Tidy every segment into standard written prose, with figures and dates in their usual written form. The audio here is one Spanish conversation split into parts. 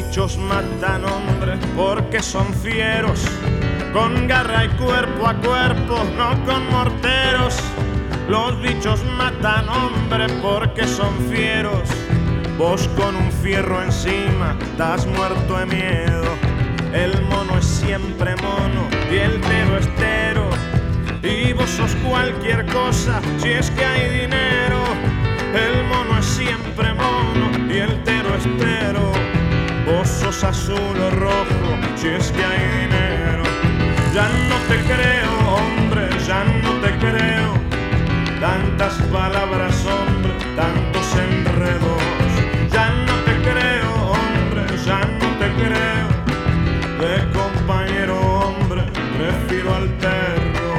bichos matan hombres porque son fieros, con garra y cuerpo a cuerpo, no con morteros. Los bichos matan hombres porque son fieros. Vos con un fierro encima estás muerto de miedo. El mono es siempre mono y el tero es tero. Y vos sos cualquier cosa si es que hay dinero. El mono es siempre mono y el tero es tero. Vos sos azul o rojo si es que hay dinero. Ya no te creo, hombre, ya no te creo. Tantas palabras, hombre, tantos enredos. Ya no te creo, hombre, ya no te creo. De compañero, hombre, prefiero al perro.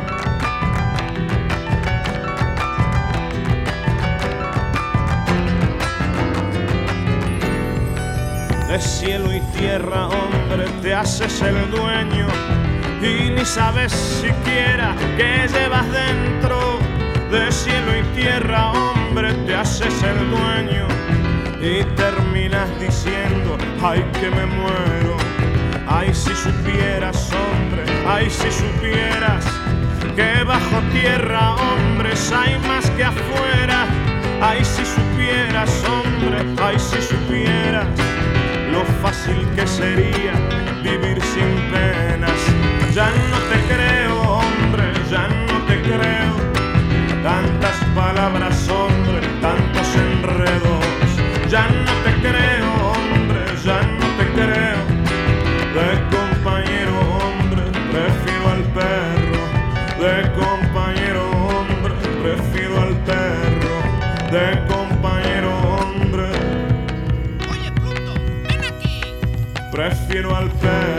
De cielo y tierra, hombre, te haces el dueño y ni sabes siquiera qué llevas dentro. De cielo y tierra, hombre, te haces el dueño y terminas diciendo, ay que me muero. Ay si supieras, hombre, ay si supieras que bajo tierra, hombres, hay más que afuera. Ay si supieras, hombre, ay si supieras lo fácil que sería vivir sin penas. Ya no te creo, hombre, ya no te creo. Tantas palabras, hombre, tantos enredos. Ya no te creo, hombre, ya no te creo. De compañero, hombre, prefiero al perro. De compañero, hombre, prefiero al perro. De compañero, hombre, Oye, Pluto, ven aquí. prefiero al perro.